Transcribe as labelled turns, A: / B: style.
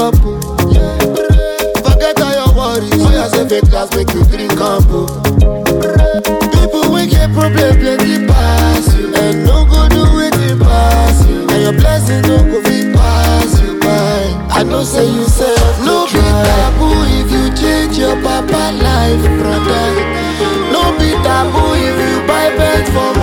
A: up. Forget all your worries. Oh, you say fake class make you drink up. People we get problem plenty pass you, and no go do it pass you, and your blessing no go fit pass you by. I know say you say no be taboo if you change your papa life, brother. No be taboo if you buy bed for